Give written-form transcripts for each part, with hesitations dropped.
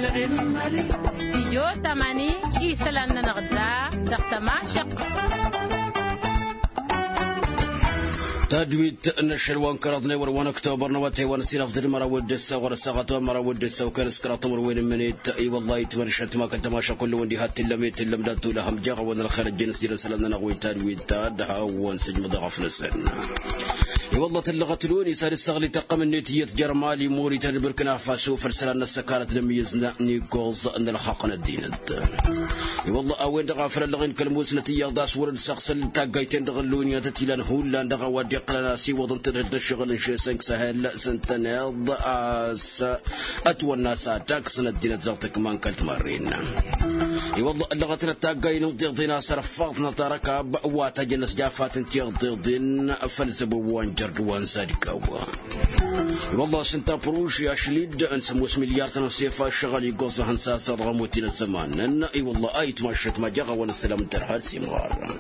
استيجو تماني إيسلان نغدا دختماشق تدويت نشر وانكرضنا وروان اكتوبر نواتي ونسينا في المرة ودسة ورساغة ومرة ودسة وكان سكرات مروين منيت اي والله تمرشت ما كنت ماشا كل وندي هات تلميت داتو لهم جاغ وانا الخير الجنس دي رسالنا نغوي تدويت تادها وانسجم ضغف نسن والله تلغتلوني صار الصغلي تقم النيتية جرمالي موري تنبركنا فاسو فرسلنا السكانة لم يزنا نيكوز ان الحقنا الدين والله اوين دغا فرلغين كلموس نتيا داس ورد سخسل تاقايتين دغلوني تتيلان هولان دغا ودي قلنا سي وضن تدهد الشغل شي سنك سهل سنتناض اتوى الناس اتاك سنة الدين تغطيك مان كالت مارين والله اللغتنا تاقاين وضيضنا صرفاتنا تركب واتجنس جافات انتيغضيضين فلسبو وانجرد وانسادك والله سنتا بروش يا شليد انسموس مليار تنصيفا الشغل يقوص هنساس الغموتين الزمان اي والله اي تمشت ما جغا ونسلام ترحال سيمغار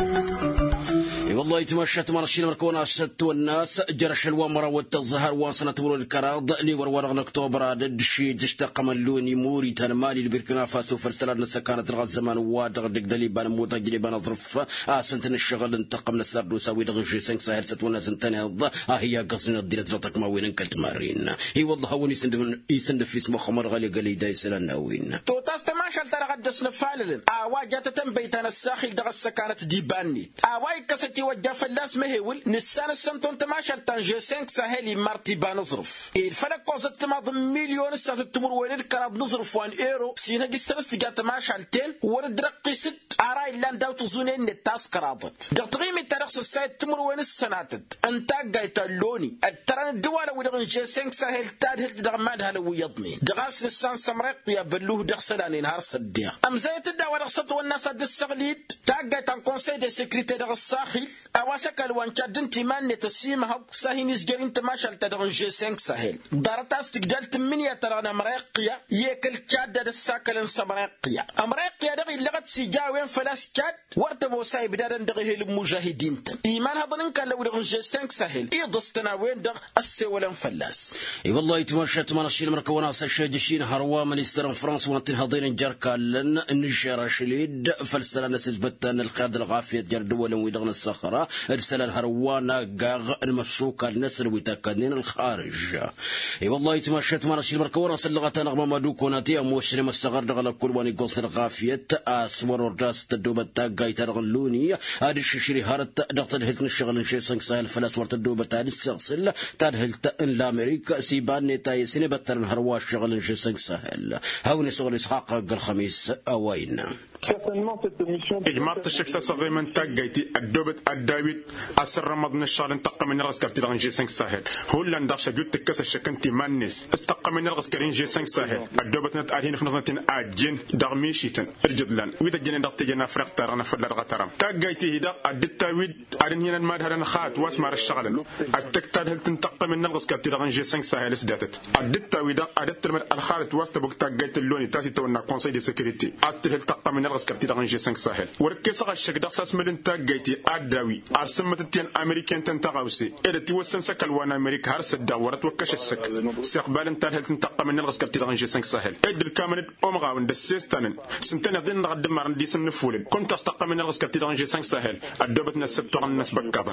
والله يتمشت مرشين مركونا الست والناس جرش الوامرة والتظهر وانسنة ورود الكراض لي ورورغن اكتوبر ددشي تشتاق ملوني موري تنمالي البركنا فاسو فرسلان السكانة الغاز زمان وادغ دقدلي بان موتا جلي بان ظرف سنتن الشغل انتقم نسرد وساوي دغنشي سنك ساهل ست والناس انتنض هي قصنا الدينة لطق ما وين انكلت مارين هي والله هوني يسند في اسمه خمر غالي قالي دايسلان ناوين تو تستماشل ترغد سنفالل اواجات تنبيتان الساخل دغ السكانة ديباني اواي كستي وجه فلاس مهول نسان السنتون تماشل تنجي 5 ساهلي مارتي بانظرف الفلك قوزت تماض مليون استاذ التمر وين كراب نظرف 1 ايرو سينا جسرس تجا تماشل تين ورد رقي ست اراي لان داو تزونين نتاس كرابط دغتغيمي تاريخ السايد تمر وين السناتد انت جايت اللوني التران الدوله ودغن جي 5 ساهل تاد دغماد هلا ويضني دغاس لسان سمرق يا بلوه دغسلاني نهار صديق ام زيت الدواء رخصت والناس د السغليد تاجا تان كونساي دي سيكريتي دغ الساخل اواسك الوانشاد تيمان نتسيمها ساهينيس جرين تماشل تدغن جي 5 ساهل دارتاس تقدلت من يا ترانا مريقيا ياكل تشاد د الساكل سمريقيا امريقيا دغ لغت سيجا وين فلاس تشاد ورتبو سايب دادن دغ المجاهدين ايمان هضن كان لو دغن جي 5 ساهل يضستنا وين دغ السولن فلاس اي والله يتمشت مناشين مركونا سشيدشين هروا منستر فرنسا وانتن هضين جركالن نشر شليد فلسلان سجبتن القيادة الغافية جردولا ويدغن الصخرة ارسل الهروانا قاغ المشروكة النسر ويتاكدين الخارج اي والله يتمشت مناشين مركونا سلغتا نغم مدوكوناتي موشري مستغر دغل كل واني قصر الغافية اسور ورداس تدوبتا قايتا دغلوني هادي الشيشري هارت دغتل هلتن الشغل نشي سنك ساهل فلاس ورتدوبتا السغسل تادهلت ان لامريكا سيبان نتاي سنبتر الهروا الشغل نشي سنك ساهل هاوني سغل اسحاق الخميس اوين إجماع الشخص صغير من تاجيتي الدوبت الداويد أسر رمضان الشهر انتقى من الغسكرتي لغن جي 5 ساهل هولا نداش جوت تكسر شكنتي مانس استقى من الغسكرين جي 5 ساهل الدوبت نتأهين في نظرتين أجين دغميشيتن الجدلان وإذا جينا دقت جينا فرق ترانا فلا رغترم تاجيتي هدا الدتاويد أرن هنا الماد هذا خات واسمار الشغل التكتاد هل تنتقى من الغسكرتي لغن جي 5 ساهل سداتت الدتاويد أدت من الخالد واستبق تاجيت اللوني تاسي تونا كونسي دي سكريتي أتل تقى من الغسكرتي لغن جي 5 ساهل وركز الشك دقص من تاجيتي أداوي أرسمت التين أمريكان تنتقاوسي إذا توسن سكال وانا أمريكا هرس الدورة وكش السك استقبال انتهى هل تنتقى من الغسكرتي لغن جي 5 ساهل إد الكامل أمغاون دسيستان سنتين ذين نقدم مرن دي سن فولد كنت استقى من الغسكرتي لغن جي 5 ساهل الدوبت نسبت عن الناس بكذا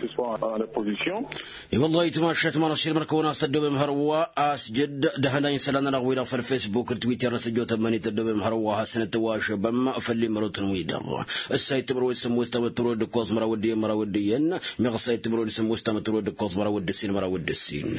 والله يتمشت مناشير مركونا استدوب مهروا أسجد دهنا سلنا نغوينا في الفيسبوك التويتر نسجوت مني تدوب مهروا حسنة واشبم فاللي مروت ويدا السايت برو اسمه استمترو دكوز مراودي مراوديين مغسايت برو اسمه استمترو دكوز مراودسين مراودسين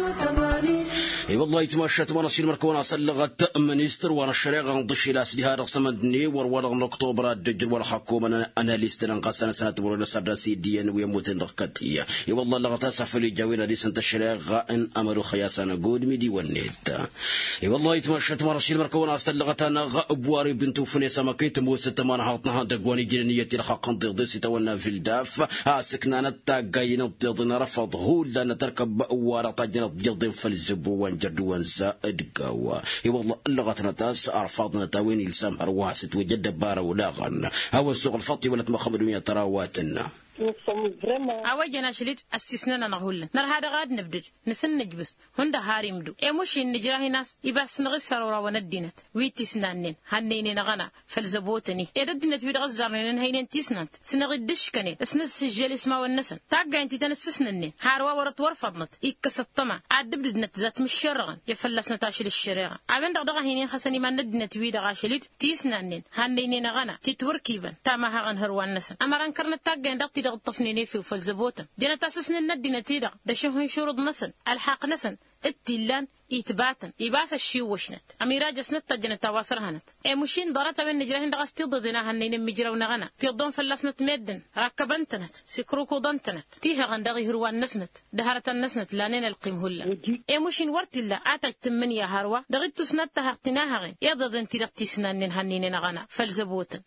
اي والله يتمشت مناشير مركونا سلغت منستر وانا الشريعه نضشي لاسدها رسمدني ورور اكتوبر الدجل والحكومه انا ليستن انقسنا سنه برو سداسي دي ويموت نقتيه اي والله لغتا سفلي جاوينا دي سنت الشريعه ان امروا خياسنا جود ميدي والنيت اي والله يتمشت مناشير مركونا سلغتنا ابواري بنت فنيسه مكيت موست ما نحطنا دقواني جنيتي الحق ضيسي تونا في الداف سكننا تاقاين الضيضنا رفضه لأن تركب ورطا جنة ضيضين فالزبو وانجردوان زائد قاوة اي والله اللغتنا تاس أرفاضنا تاوين السام أرواست وجد بارا ولاغن هو السوق الفطي ولت مخبرين تراواتنا أوجنا شليد أسسنا نقول نر هذا غاد نبدأ نسن نجبس هندا هاريمدو مش نجراه ناس يبس نغسر ورا الدينت ويتي سنانين هنيني نغنا فالزبوتني إذا الدينت بيتغزرني نهينين تيسنت سنغدش كني اسنس الجلس ما والنسن تاجا أنت تنسسنني هاروا ورت ورفضنت إكس الطمع عاد بدنت ذات مش شرغن يفلسنا تاشل الشريعة عمن دغدغه هينين خسني ما ندنت ويدا غاشليد تيسنانين هنيني نغنا تتوركيبا تاما هاغن هروان نسن أما رانكرنا تاجا ندقتي دغطفني نيفي وفالزبوتن دينا تاسسنا الندي نتيدا دشهن شروط نسن الحاق نسن التلان يتباتن يباس الشي وشنت أميرا جسنت تجنت تواصر هنت مشين ضرت من نجرهن دغستي ضدنا هنين مجرا ونغنا تيضون فلسنت مدن ركبنتنت سكروكو ضنتنت تيها غندغي هروان نسنت دهرت النسنت لانين القيم هلا مشين ورت الله عتلت تمن يا هروا دغيت سنت هقتناها غي يضدن تلقتي سنان هنين نغنا فالزبوتن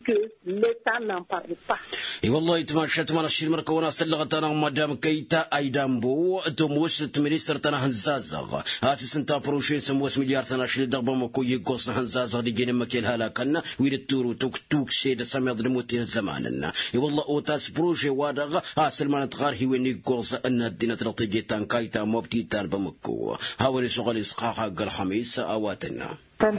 اي والله يتماشت مال الشي المركونه سلغتنا مدام كيتا ايدامبو توموست مينستر تنا هنزازغ هاسس تابروشي سموس مليار تناشل دغبا مكو يقوس هنزازغ دي جين مكيل هلاكنا ويدتورو توك شيد سمي ظلموتين زماننا اي والله اوتاس بروجي وادغ هاسلمان تغار هي وين يقوس ان الدين ترتجي تان كايتا موبتي تان بمكو هاوني شغل اسقاق الخميس اواتنا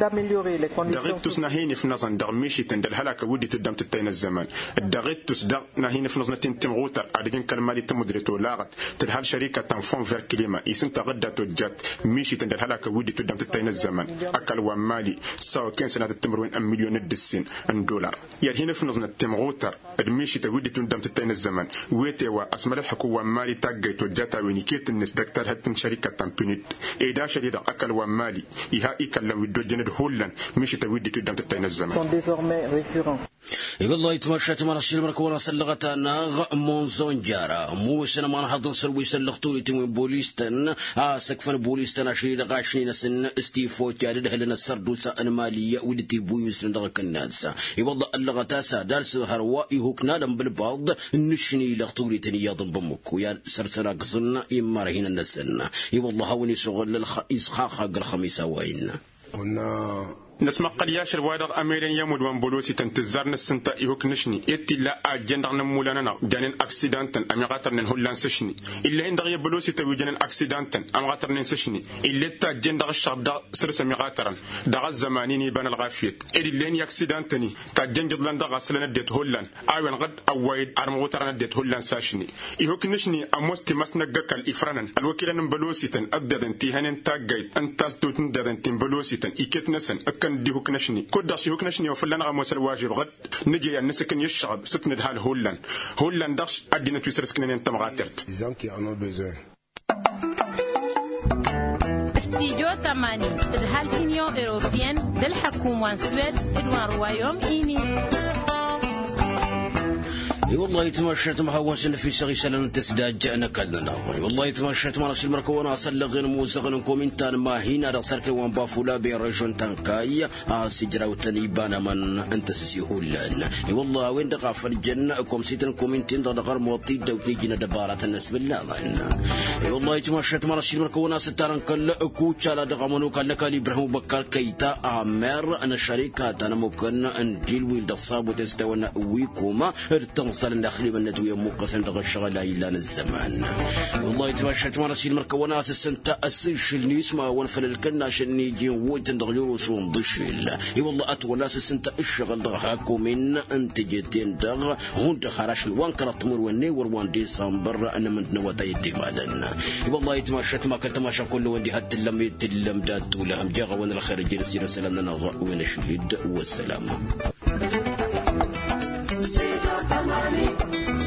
دغيتوس ناهيني في نظن دغميشي تندل هلاك ودي تدم تتين الزمان دغيتوس دغ ناهيني في نظن تنغوتر ادين كلمه تمدريتو لاغت تدهل شركه تنفون فير كليما يسنت غداتو جات ميشي تندل هلاك ودي تدم تتين الزمان اكل ومالي سو كان سنه تمرون ام مليون الدسين $1 يا هنا في نظن تمغوتر ادميشي تودي تدم تتين الزمان ويتوا اسمال الحكومه مالي تاغيتو جاتا وينيكيت الناس دكتور هتن شركه تنبنيت ايدا شديد اكل ومالي يها يكلم جند هولن مش تودي تدم تتين الزمان sont désormais récurrents. والله يتمشت مال الشيء المركونه سلغتنا مونزون جارا مو سنه ما نحضن سروي سلغتولي تم بوليستن سقفن بوليستن اشري لغاشني سن استيفو جاد لنا سردوسا انماليه ودتي بويس ندغك الناس والله اللغتاسا دارس هروا يهكنا دم بالبعض نشني لغتولي تنياضن بمكو يا سرسنا قصنا يمارهين النسن والله هوني شغل الاسخاخ الخميس وين نسمع قلياش الوادر أميرين يمود وانبولوسي تنتزارنا السنتا إيهوك نشني يتي لا أجندر نمولاننا جانين أكسيدانتن أمي غاتر نهولان سشني إلا إن دغي بلوسي توي جانين أكسيدانتن أمي غاتر نسشني إلا تا جندر الشعب دا سرس أمي غاترن دغا الزمانين يبان الغافيت إلي لين يكسيدانتني تا جنجد لان دغا سلنا ديت هولان أيوان غد أوايد أرمغوترنا ديت هولان ساشني إيهوك نشني أموس تمسنا قاك الإفرانا الوكيلة نمبلوسي تن أددن تيهانين تاقايد أنتاز توتن دادن تنبلوسي تن إيكت نسن دي هوكنشني كود شي هوكنشني وفلان غموس الواجب غد نجي النسكن يشعب ستن دهال هولان داش ادينا تويسر سكنين انت مغاترت استيجو تماني الهال فينيو اوروبيان للحكومة سويد ادوان روايوم ايني والله يتمشت محوسن في سغي سلام تسداج أنا كلنا والله يتمشت ما نشيل مركونا أصل موزغن كومنتان ما هنا رسالك وان بافولا بيرجون تنكاي سجرا وتنيبانا من أنت سيهولان والله وين دقا في الجنة كوم سيتن كومنتين دغر موطي دوتني جنا دبارة الناس بالله والله يتمشت ما نشيل مركونا ستارن كل كوتشا لا دغا منو كان لك إبراهيم بكر كيتا عامر أنا شركة أنا ممكن أن جيل ويل الصاب وتستونا ويكوما صار الداخلي من ندوي مقسم دغ الشغل إلا الزمان والله يتمشى ما نسيل مركونا السنة أسيش النسمة ونفل الكنا شني جين ويت دغيرو شون ضشيل اي والله أتولى السنة الشغل دغهاكو من أنت جتين دغ هون دخراش الوانكر الطمر والنيور وان ديسمبر أنا من نواتي الدمادن والله يتمشى ما كتمشى كل وندي حتى لم يتلم دات ولا هم جاغ وان الخير جلسي رسالنا وين الشهيد والسلام.